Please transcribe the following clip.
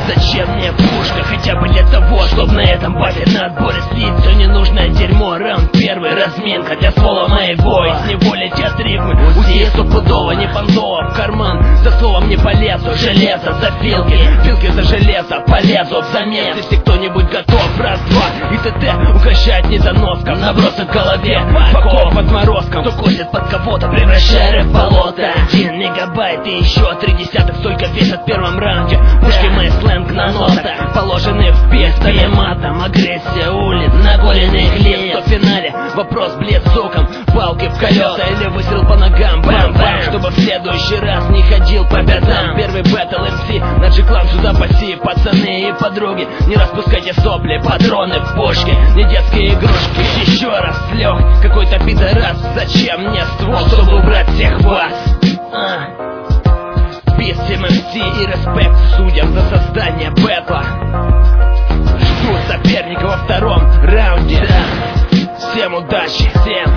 Зачем мне пушка? Хотя бы для того, чтобы на этом бафе на отборе слить все ненужное дерьмо. Раунд первый, разминка для ствола моего. Из неволи от рифмы УЗИ стопудово, не понтово в карман. За словом не полезу, железо за филки, филки за железо, полезу взамен. Если кто-нибудь готов, раз-два, и ТТ укращает недоноском. Набросы в голове, покоп отморозком. Кто косит под кого-то, превращая в болото. 1 мегабайт и еще 0,3 столько весят в первом раунде. Пушки мои сленг на нотах, положены в пестове матом. Агрессия улиц, наголенный хлеб. В финале вопрос блицуком, палки в колеса или выстрел по ногам. Бам-бам, чтобы в следующий раз не ходил по пятам. Первый бэтл МС, на G-клан сюда паси. Пацаны и подруги, не распускайте сопли, патроны в пушке, не детские игрушки. Еще раз слег какой-то пидорас. Зачем мне ствол, чтобы убрать всех вас? Пис всем МС и респект судьям за создание бэтла. Жду соперника во втором раунде. Всем удачи, всем.